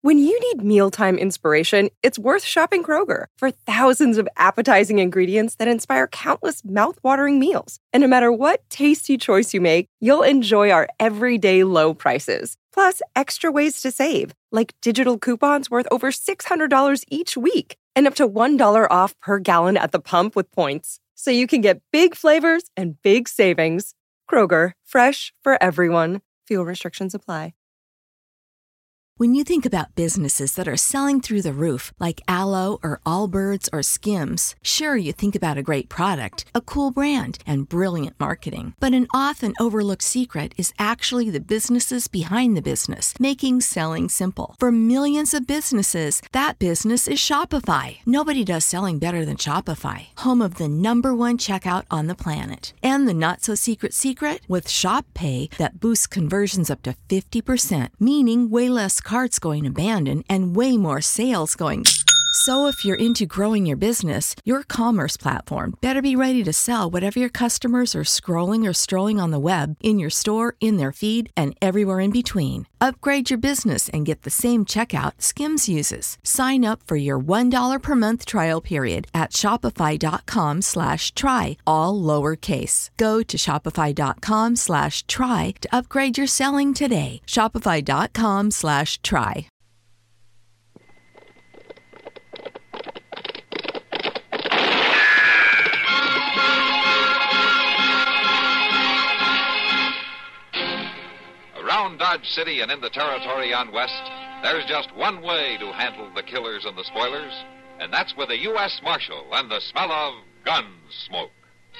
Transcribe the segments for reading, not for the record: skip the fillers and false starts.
When you need mealtime inspiration, it's worth shopping Kroger for thousands of appetizing ingredients that inspire countless mouth-watering meals. And no matter what tasty choice you make, you'll enjoy our everyday low prices. Plus, extra ways to save, like digital coupons worth over $600 each week and up to $1 off per gallon at the pump with points. So you can get big flavors and big savings. Kroger, fresh for everyone. Fuel restrictions apply. When you think about businesses that are selling through the roof, like Aloe or Allbirds or Skims, sure, you think about a great product, a cool brand, and brilliant marketing. But an often overlooked secret is actually the businesses behind the business, making selling simple. For millions of businesses, that business is Shopify. Nobody does selling better than Shopify, home of the #1 checkout on the planet. And the not-so-secret secret? With Shop Pay that boosts conversions up to 50%, meaning way less carts going abandoned and way more sales going. So if you're into growing your business, your commerce platform better be ready to sell whatever your customers are scrolling or strolling on the web, in your store, in their feed, and everywhere in between. Upgrade your business and get the same checkout Skims uses. Sign up for your $1 per month trial period at shopify.com/try, all lowercase. Go to shopify.com/try to upgrade your selling today. Shopify.com/try. Around Dodge City and in the territory on West, there's just one way to handle the killers and the spoilers, and that's with a U.S. Marshal and the smell of gun smoke.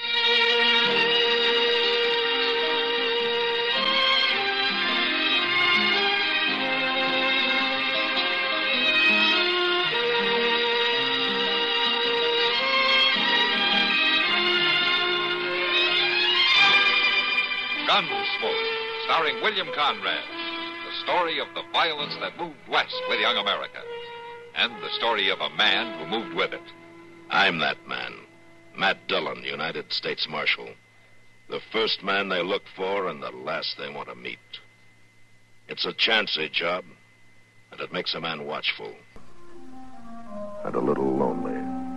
Gunsmoke, starring William Conrad, the story of the violence that moved west with young America, and the story of a man who moved with it. I'm that man, Matt Dillon, United States Marshal. The first man they look for and the last they want to meet. It's a chancy job, and it makes a man watchful and a little lonely.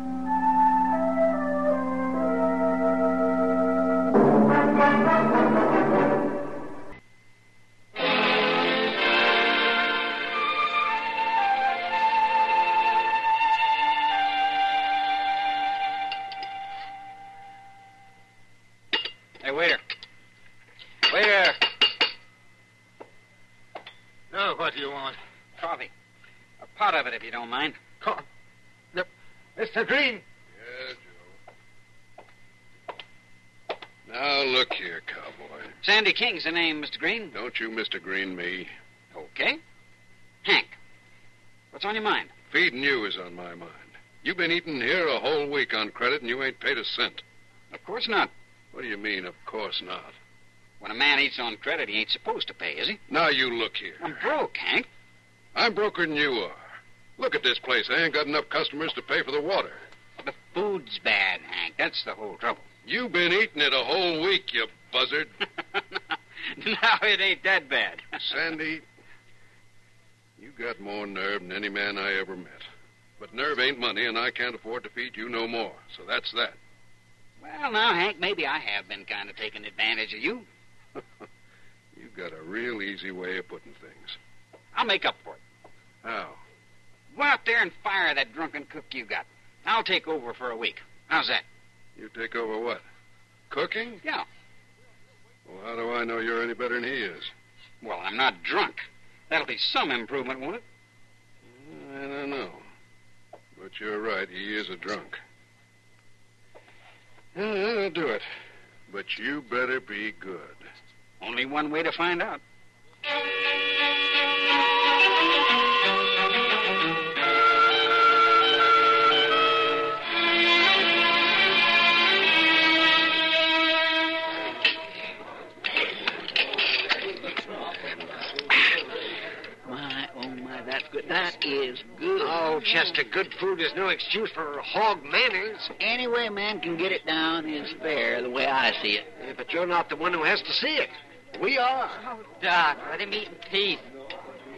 Hey, waiter. Waiter. Now, what do you want? Coffee. A pot of it, if you don't mind. Mr. Green. Yeah, Joe. Now, look here, cowboy. Sandy King's the name, Mr. Green. Don't you Mr. Green me. Okay. Hank, what's on your mind? Feeding you is on my mind. You've been eating here a whole week on credit, and you ain't paid a cent. Of course not. What do you mean, of course not? When a man eats on credit, he ain't supposed to pay, is he? Now, you look here. I'm broke, Hank. I'm broker than you are. Look at this place. I ain't got enough customers to pay for the water. The food's bad, Hank. That's the whole trouble. You've been eating it a whole week, you buzzard. Now, it ain't that bad. Sandy, you got more nerve than any man I ever met. But nerve ain't money, and I can't afford to feed you no more. So that's that. Well, now, Hank, maybe I have been kind of taking advantage of you. You've got a real easy way of putting things. I'll make up for it. How? Go out there and fire that drunken cook you got. I'll take over for a week. How's that? You take over what? Cooking? Yeah. Well, how do I know you're any better than he is? Well, I'm not drunk. That'll be some improvement, won't it? I don't know. But you're right. He is a drunk. I'll do it. But you better be good. Only one way to find out. That's good. That is good. Oh, Chester, good food is no excuse for hog manners. Any way a man can get it down is fair, the way I see it. Yeah, but you're not the one who has to see it. We are. Oh, Doc, let him eat in peace.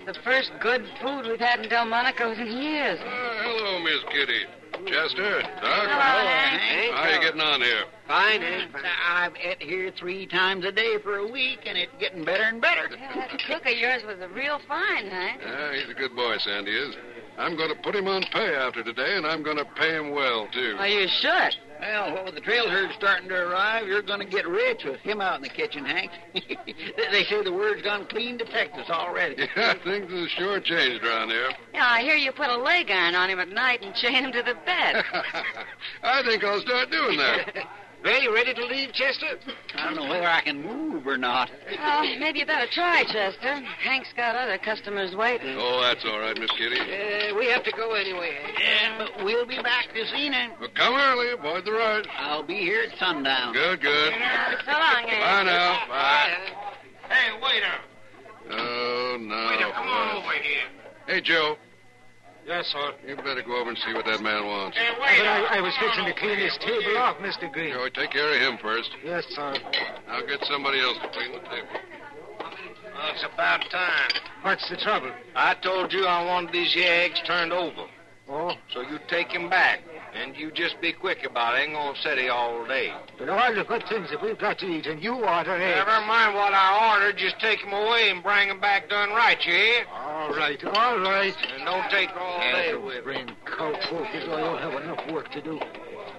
the first good food we've had in Delmonico's in years. Hello, Miss Kitty. Chester, Doc. Hello, Hank. How you getting on here? Fine, Hank. I've ate here 3 times a day for a week, and it's getting better and better. Yeah, that cook of yours was a real find, Hank. Yeah, he's a good boy, Sandy is. I'm going to put him on pay after today, and I'm going to pay him well, too. Oh, you should. Well, with the trail herd starting to arrive, you're going to get rich with him out in the kitchen, Hank. They say the word's gone clean to Texas already. Yeah, things have sure changed around here. Yeah, I hear you put a leg iron on him at night and chain him to the bed. I think I'll start doing that. Well, you ready to leave, Chester? I don't know whether I can move or not. Oh, maybe you better try, Chester. Hank's got other customers waiting. Oh, that's all right, Miss Kitty. We have to go anyway, Hank. Yeah, but we'll be back this evening. Well, come early. Avoid the rush. I'll be here at sundown. Good. So long, Hank. Bye now. Bye. Hey, waiter. Oh, no. Waiter, come on over here. Hey, Joe. Yes, sir. You better go over and see what that man wants. Hey, waiter. I was fixing to clean this table off, Mr. Green. Joey, take care of him first. Yes, sir. I'll get somebody else to clean the table. Well, it's about time. What's the trouble? I told you I wanted these here eggs turned over. Oh? So you take 'em back. And you just be quick about it. I ain't gonna sit here all day. But all the good things that we've got to eat, and you order eggs. Never mind what I ordered. Just take 'em away and bring 'em back done right, you hear? All right, all right. And don't take all day with it. Brain cowpoke as I don't have enough work to do.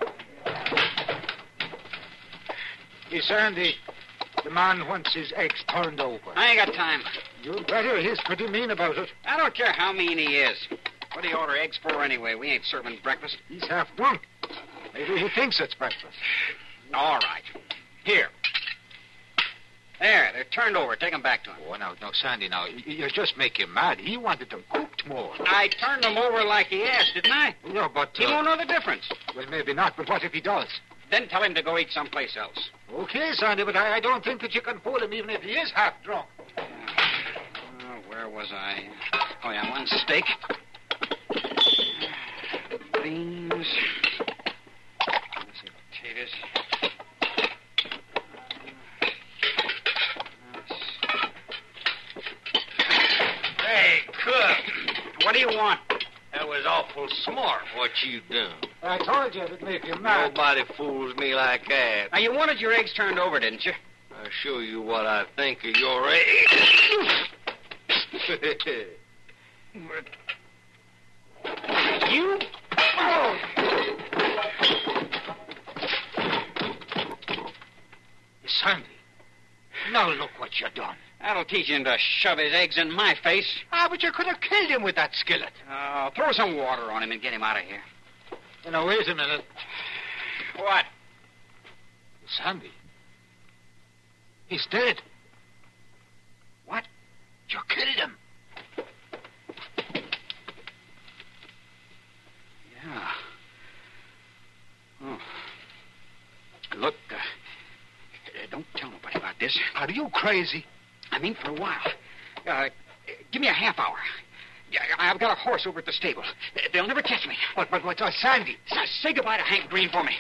Hey, Sandy, the man wants his eggs turned over. I ain't got time. You better. He's pretty mean about it. I don't care how mean he is. What do you order eggs for anyway? We ain't serving breakfast. He's half drunk. Maybe he thinks it's breakfast. All right. Here. There, they're turned over. Take 'em back to him. Oh, no, Sandy, now, you just make him mad. He wanted them cooked more. I turned them over like he asked, didn't I? No, but... He won't know the difference. Well, maybe not, but what if he does? Then tell him to go eat someplace else. Okay, Sandy, but I don't think that you can fool him even if he is half drunk. Where was I? Oh, yeah, one steak. Beans. Let's see, potatoes. Hey, cook. What do you want? That was awful smart what you done. I told you it'd make him mad. Nobody fools me like that. Now, you wanted your eggs turned over, didn't you? I'll show you what I think of your eggs. You? Sandy, now look what you done. That'll teach him to shove his eggs in my face. But you could have killed him with that skillet. Throw some water on him and get him out of here. Now, wait a minute. What? Sandy. He's dead. What? You killed him. Yeah. Oh. Look, don't tell nobody about this. Are you crazy? I mean, for a while. Give me a half hour. I've got a horse over at the stable. They'll never catch me. But Sandy. Say goodbye to Hank Green for me.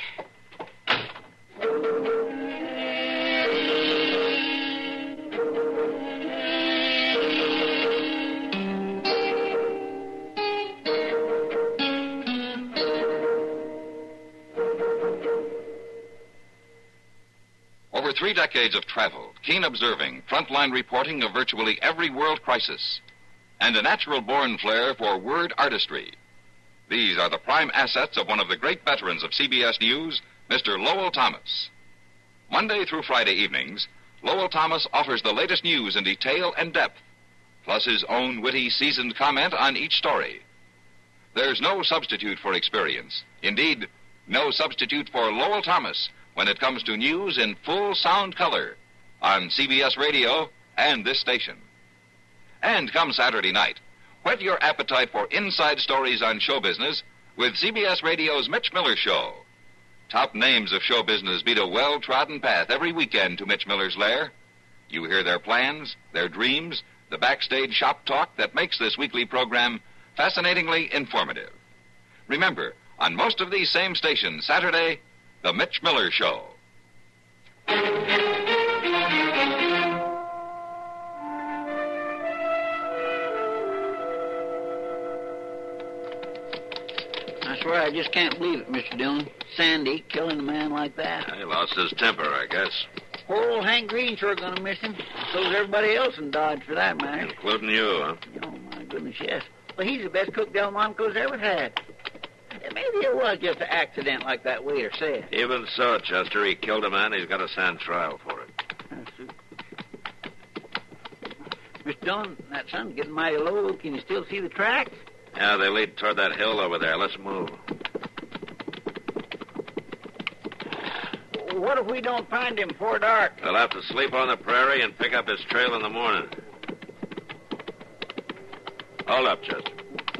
Over 3 decades of travel, keen observing, frontline reporting of virtually every world crisis, and a natural-born flair for word artistry. These are the prime assets of one of the great veterans of CBS News, Mr. Lowell Thomas. Monday through Friday evenings, Lowell Thomas offers the latest news in detail and depth, plus his own witty, seasoned comment on each story. There's no substitute for experience. Indeed, no substitute for Lowell Thomas when it comes to news in full sound color on CBS Radio and this station. And come Saturday night, whet your appetite for inside stories on show business with CBS Radio's Mitch Miller Show. Top names of show business beat a well-trodden path every weekend to Mitch Miller's lair. You hear their plans, their dreams, the backstage shop talk that makes this weekly program fascinatingly informative. Remember, on most of these same stations, Saturday, The Mitch Miller Show. I swear I just can't believe it, Mr. Dillon. Sandy killing a man like that. He lost his temper, I guess. Poor old Hank Green's sure gonna miss him. So's everybody else in Dodge, for that matter. Including you, huh? Oh, my goodness, yes. Well, he's the best cook Delmonico's ever had. Maybe it was just an accident like that waiter said. Even so, Chester, he killed a man. He's got to stand trial for it. Mr. Dillon, that sun's getting mighty low. Can you still see the tracks? Yeah, they lead toward that hill over there. Let's move. What if we don't find him before dark? We'll have to sleep on the prairie and pick up his trail in the morning. Hold up, Chester.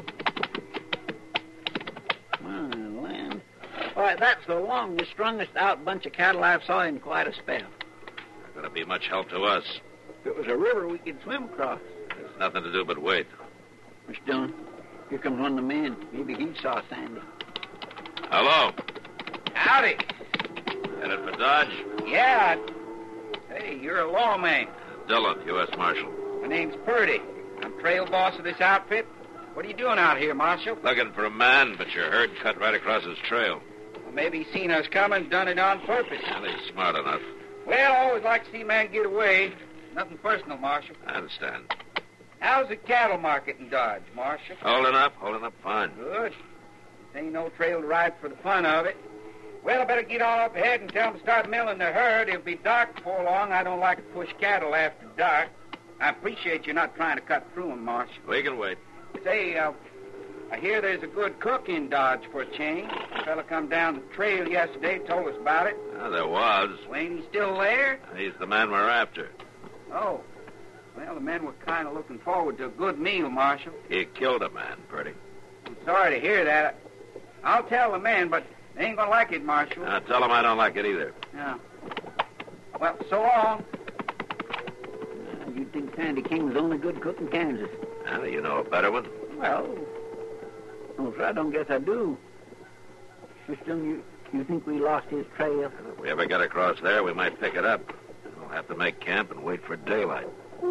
Land. Why, that's the longest, strongest out bunch of cattle I've saw in quite a spell. Not going to be much help to us. If it was a river, we could swim across. There's nothing to do but wait. Mr. Dillon, here comes one of the men. Maybe he saw Sandy. Hello. Howdy. Headed for Dodge? Yeah. Hey, you're a lawman. Dillon, U.S. Marshal. My name's Purdy. I'm trail boss of this outfit. What are you doing out here, Marshal? Looking for a man, but your herd cut right across his trail. Well, maybe he's seen us coming, done it on purpose. Well, he's smart enough. Well, I always like to see a man get away. Nothing personal, Marshal. I understand. How's the cattle market in Dodge, Marshal? Holding up fine. Good. This ain't no trail to ride for the fun of it. Well, I better get on up ahead and tell them to start milling the herd. It'll be dark before long. I don't like to push cattle after dark. I appreciate you not trying to cut through them, Marshal. We can wait. Say, I hear there's a good cook in Dodge for a change. A fella come down the trail yesterday, told us about it. There was. Well, ain't he still there? He's the man we're after. Oh. Well, the men were kind of looking forward to a good meal, Marshal. He killed a man, Purdy. I'm sorry to hear that. I'll tell the men, but they ain't gonna like it, Marshal. Tell him I don't like it either. Yeah. Well, so long. You'd think Sandy King was the only good cook in Kansas. You know a better one? Well, no, sir, I don't guess I do. Mr. Dillon, you think we lost his trail? If we ever get across there, we might pick it up. We'll have to make camp and wait for daylight.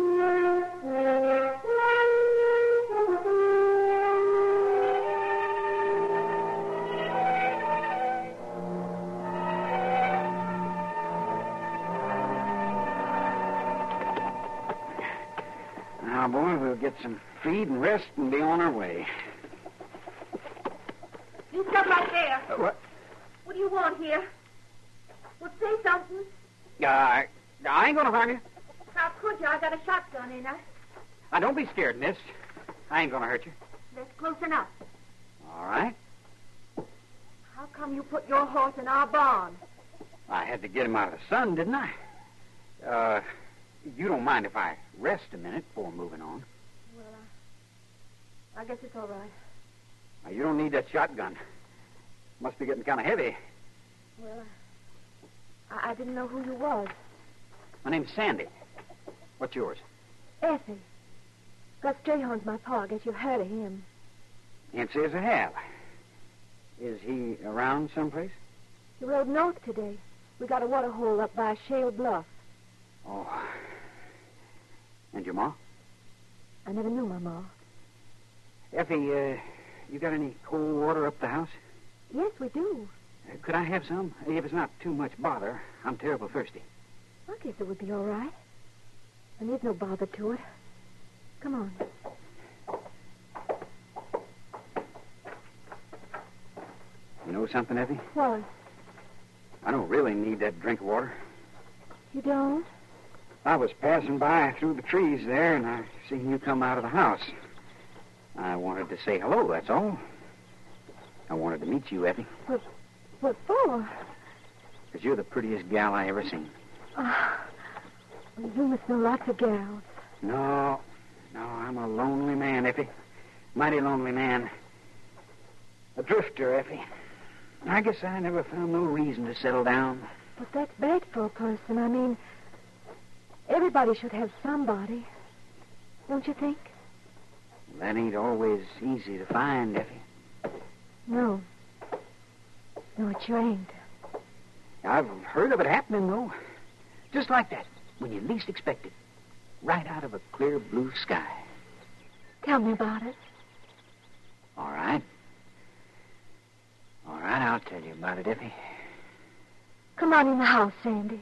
Now, boy, we'll get some feed and rest and be on our way. You stop right there. What? What do you want here? Well, say something. I ain't gonna harm you. How could you? I got a shotgun, ain't I? Now, don't be scared, miss. I ain't gonna hurt you. That's close enough. All right. How come you put your horse in our barn? I had to get him out of the sun, didn't I? You don't mind if I rest a minute before moving on? Well, I guess it's all right. Now, you don't need that shotgun. Must be getting kind of heavy. Well, I didn't know who you was. My name's Sandy. What's yours? Effie. Gus Strayhorn's my pa. I guess you've heard of him. Can't say as I have. Is he around someplace? He rode north today. We got a water hole up by Shale Bluff. Oh. And your ma? I never knew my ma. Effie, you got any cold water up the house? Yes, we do. Could I have some? If it's not too much bother. I'm terrible thirsty. I guess it would be all right. And there's no bother to it. Come on. You know something, Effie? What? I don't really need that drink of water. You don't? I was passing by through the trees there, and I seen you come out of the house. I wanted to say hello, that's all. I wanted to meet you, Effie. What for? Because you're the prettiest gal I ever seen. You must know lots of gals. No, I'm a lonely man, Effie. Mighty lonely man. A drifter, Effie. I guess I never found no reason to settle down. But that's bad for a person. I mean, everybody should have somebody. Don't you think? That ain't always easy to find, Effie. No. No, it sure ain't. I've heard of it happening, though. Just like that, when you least expect it. Right out of a clear blue sky. Tell me about it. All right. about it, Effie. Come on in the house, Sandy.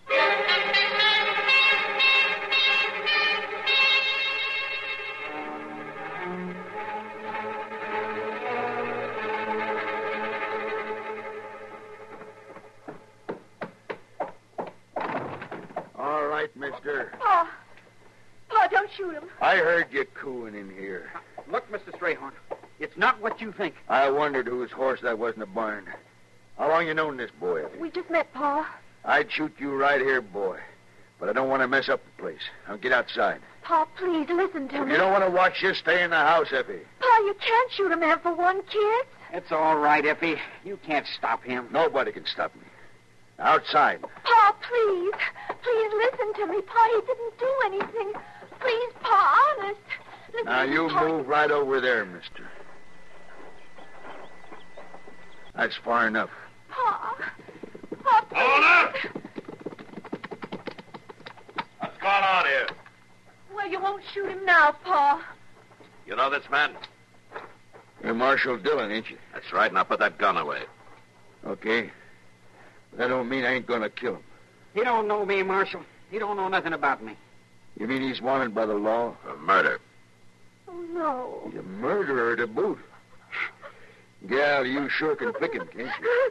All right, mister. Pa, don't shoot him. I heard you cooing in here. Look, Mr. Strayhorn, it's not what you think. I wondered whose horse that was in the barn. How long you known this boy? We just met, Pa. I'd shoot you right here, boy. But I don't want to mess up the place. Now get outside. Pa, please, listen to If me. you don't want to watch this, stay in the house, Effie. Pa, you can't shoot a man for one kiss. It's all right, Effie. You can't stop him. Nobody can stop me. Outside. Pa, please. Please listen to me. Pa, he didn't do anything. Please, Pa, honest. Listen Now to me, you Pa. move right over there, mister. That's far enough. Pa, please. Hold up! What's going on here? Well, you won't shoot him now, Pa. You know this man? You're Marshal Dillon, ain't you? That's right. Now put that gun away. Okay. But that don't mean I ain't gonna kill him. He don't know me, Marshal. He don't know nothing about me. You mean he's wanted by the law? For murder. Oh, no. He's a murderer to boot. Gal, you sure can pick him, can't you?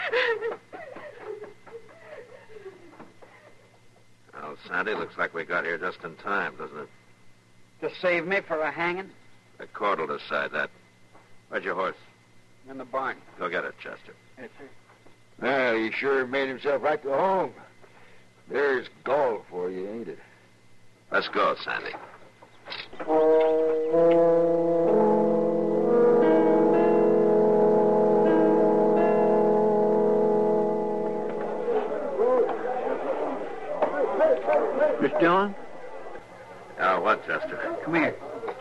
Well, Sandy, looks like we got here just in time, doesn't it? To save me for a hanging? The court will decide that. Where's your horse? In the barn. Go get it, Chester. Yes, sir. Well, he sure made himself right to home. There's gall for you, ain't it? Let's go, Sandy. Miss Dillon? What, Chester? Come here.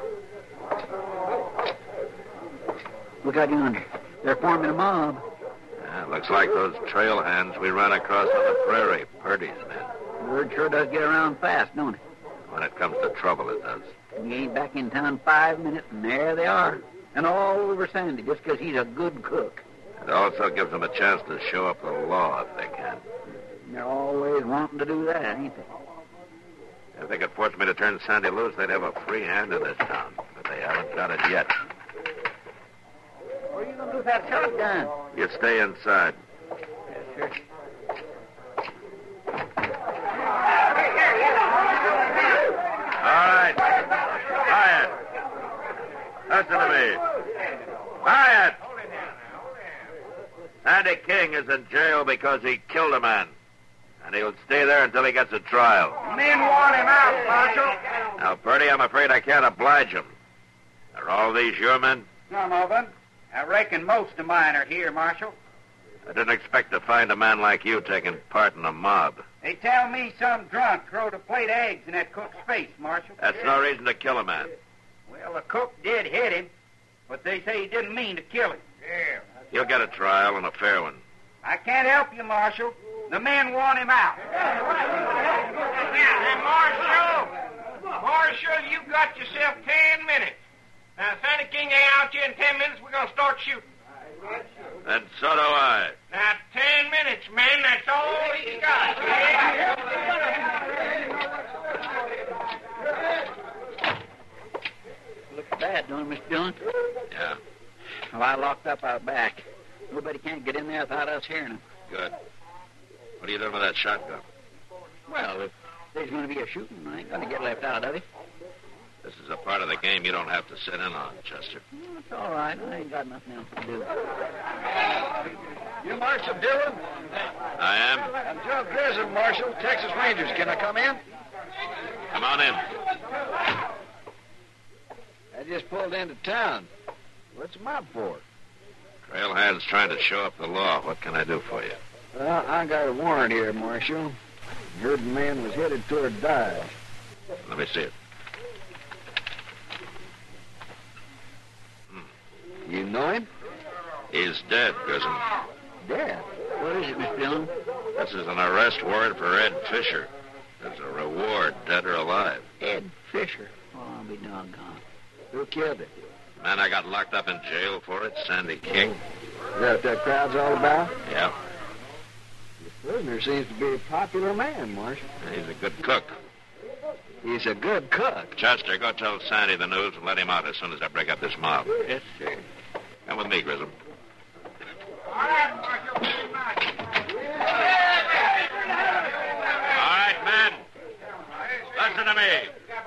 Look out yonder. They're forming a mob. Yeah, looks like those trail hands we ran across on the prairie. Purdy's men. Word sure does get around fast, don't it? When it comes to trouble, it does. He ain't back in town 5 minutes, and there they are. And all over Sandy, just 'cause he's a good cook. It also gives them a chance to show up the law if they can. They're always wanting to do that, ain't they? If they could force me to turn Sandy loose, they'd have a free hand in this town. But they haven't got it yet. What are you going to do with that shotgun? You stay inside. Yes, sir. All right. Quiet. Listen to me. Quiet. Sandy King is in jail because he killed a man. And he'll stay there until he gets a trial. Men want him out, Marshal. Now, Purdy, I'm afraid I can't oblige him. Are all these your men? Some of them. I reckon most of mine are here, Marshal. I didn't expect to find a man like you taking part in a mob. They tell me some drunk throwed a plate of eggs in that cook's face, Marshal. That's no reason to kill a man. Well, the cook did hit him, but they say he didn't mean to kill him. Yeah. You'll get a trial and a fair one. I can't help you, Marshal. The men want him out. Hey, Marshal, you got yourself 10 minutes. Now, Sandy King ain't out here in 10 minutes. We're going to start shooting. And so do I. Now, 10 minutes, man. That's all he's got. Looks bad, don't it, Mr. Dillon? Yeah, Well, I locked up out back. Nobody can't get in there without us hearing them. good. What are you doing with that shotgun? Well, if there's going to be a shooting, I ain't going to get left out of it. This is a part of the game you don't have to sit in on, Chester. Well, it's all right. I ain't got nothing else to do. You Marshal Dillon? I am. I'm Joe Grissom, Marshal, Texas Rangers. Can I come in? Come on in. I just pulled into town. What's the mob for? Trail hands trying to show up the law. What can I do for you? Well, I got a warrant here, Marshal. Heard the man was headed toward Dodge. Let me see it. You know him? He's dead, Grissom. Dead? What is it, Mr. Dillon? This is an arrest warrant for Ed Fisher. There's a reward, dead or alive. Ed Fisher. Oh, I'll be doggone. Who killed him? Man I got locked up in jail for it, Sandy King. Is that what that crowd's all about? Yeah. The prisoner seems to be a popular man, Marshal. He's a good cook. He's a good cook. Chester, go tell Sandy the news and let him out as soon as I break up this mob. Yes, sir. Come with me, Grissom. All right, Marshal. All right, men. Listen to me.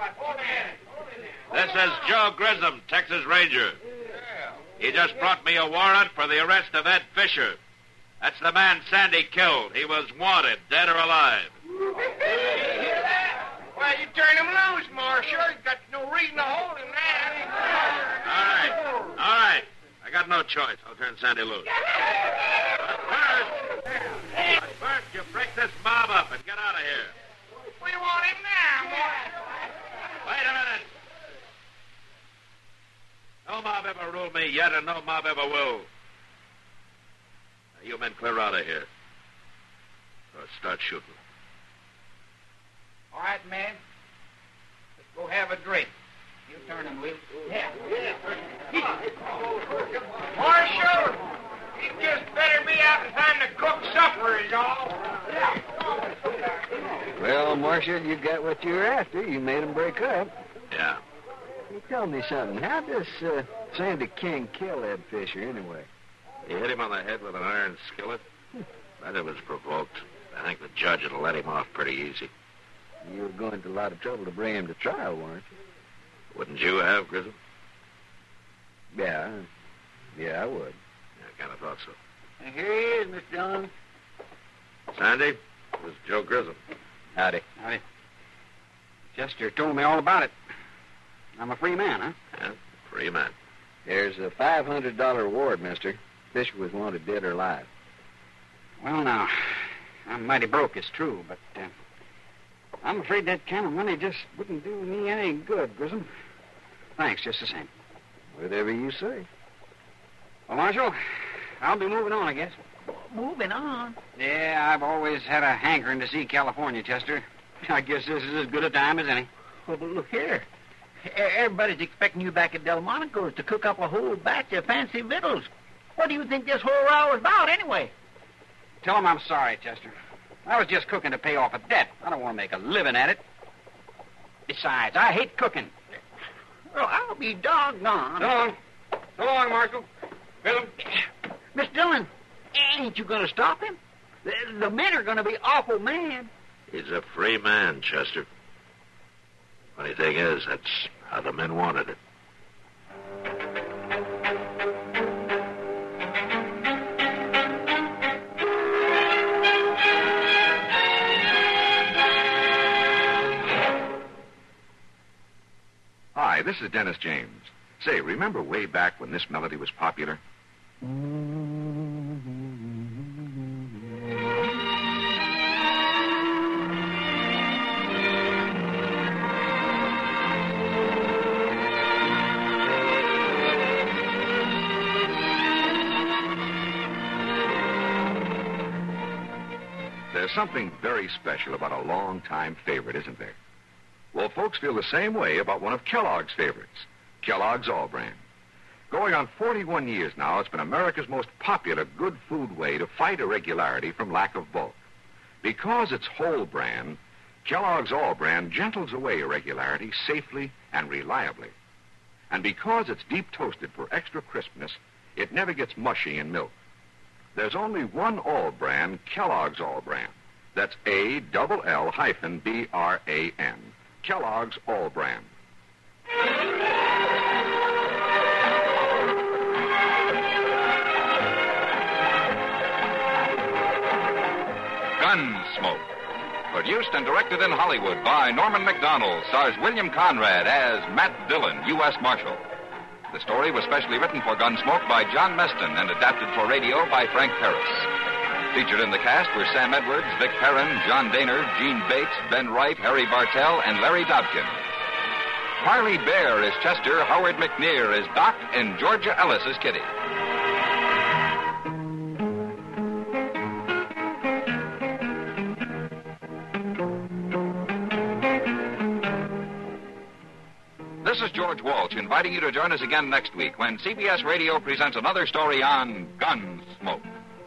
This is Joe Grissom, Texas Ranger. He just brought me a warrant for the arrest of Ed Fisher. That's the man Sandy killed. He was wanted, dead or alive. Well, you turn him loose, Marshal. You got no reason to hold him now. All right. I got no choice. I'll turn Sandy loose. But first, you break this mob up and get out of here. We want him now, Marshal. Wait a minute. No mob ever ruled me yet, and no mob ever will. Now, you men clear out of here. Or start shooting. All right, man. Let's go have a drink. You turn him loose. Yeah. Marshal, he just better be out in time to cook supper, is all. Well, Marshal, you got what you were after. You made him break up. Yeah. Hey, tell me something. How does Sandy King kill Ed Fisher, anyway? He hit him on the head with an iron skillet. But it was provoked. I think the judge will let him off pretty easy. You were going to a lot of trouble to bring him to trial, weren't you? Wouldn't you have, Grissom? Yeah, I would. I kind of thought so. And here he is, Mr. Dillon. Sandy, this is Joe Grissom. Howdy. Howdy. Chester told me all about it. I'm a free man, huh? Yeah, free man. There's a $500 reward, mister. Fisher was wanted dead or alive. Well, now, I'm mighty broke, it's true, but I'm afraid that kind of money just wouldn't do me any good, Grissom. Thanks, just the same. Whatever you say. Well, Marshal, I'll be moving on, I guess. Moving on? Yeah, I've always had a hankering to see California, Chester. I guess this is as good a time as any. Well, but look here. Everybody's expecting you back at Delmonico's to cook up a whole batch of fancy victuals. What do you think this whole row is about, anyway? Tell him I'm sorry, Chester. I was just cooking to pay off a debt. I don't want to make a living at it. Besides, I hate cooking. Well, I'll be doggone. So long. So long, Marshal. Grissom. Miss Dillon, ain't you going to stop him? The men are going to be awful mad. He's a free man, Chester. Funny thing is, that's how the men wanted it. Hi, this is Dennis James. Say, remember way back when this melody was popular? There's something very special about a long-time favorite, isn't there? Well, folks feel the same way about one of Kellogg's favorites, Kellogg's All Brand. Going on 41 years now, it's been America's most popular good food way to fight irregularity from lack of bulk. Because it's whole brand, Kellogg's All Brand gentles away irregularity safely and reliably. And because it's deep toasted for extra crispness, it never gets mushy in milk. There's only one All Brand, Kellogg's All Brand. That's ALL-BRAN. Kellogg's All Brand. Gunsmoke. Produced and directed in Hollywood by Norman Macdonald, stars William Conrad as Matt Dillon, U.S. Marshal. The story was specially written for Gunsmoke by John Meston and adapted for radio by Frank Paris. Featured in the cast were Sam Edwards, Vic Perrin, John Daner, Gene Bates, Ben Wright, Harry Bartell, and Larry Dobkin. Harley Bear is Chester, Howard McNear is Doc, and Georgia Ellis is Kitty. This is George George Walsh, inviting you to join us again next week when CBS Radio presents another story on Gunsmoke.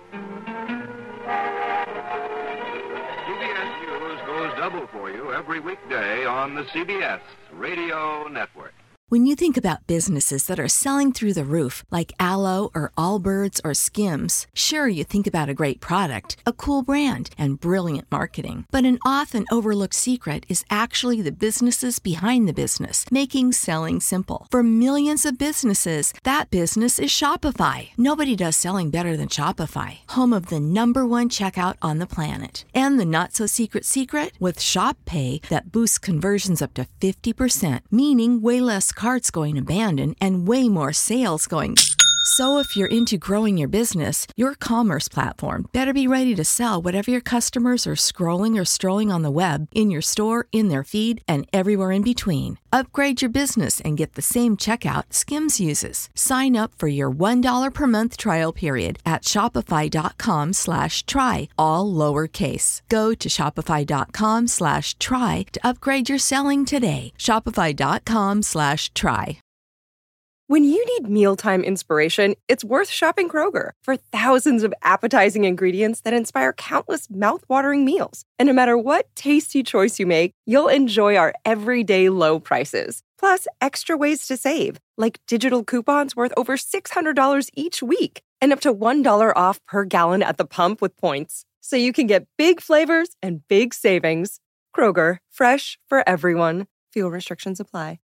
CBS News goes double for you every weekday on the CBS Radio Network. When you think about businesses that are selling through the roof, like Aloe or Allbirds or Skims, sure, you think about a great product, a cool brand, and brilliant marketing. But an often overlooked secret is actually the businesses behind the business, making selling simple. For millions of businesses, that business is Shopify. Nobody does selling better than Shopify, home of the #1 checkout on the planet. And the not-so-secret secret? With Shop Pay that boosts conversions up to 50%, meaning way less carts going abandoned and way more sales going. So if you're into growing your business, your commerce platform better be ready to sell whatever your customers are scrolling or strolling on the web, in your store, in their feed, and everywhere in between. Upgrade your business and get the same checkout Skims uses. Sign up for your $1 per month trial period at shopify.com/try, all lowercase. Go to shopify.com/try to upgrade your selling today. Shopify.com/try. When you need mealtime inspiration, it's worth shopping Kroger for thousands of appetizing ingredients that inspire countless mouth-watering meals. And no matter what tasty choice you make, you'll enjoy our everyday low prices. Plus, extra ways to save, like digital coupons worth over $600 each week and up to $1 off per gallon at the pump with points. So you can get big flavors and big savings. Kroger, fresh for everyone. Fuel restrictions apply.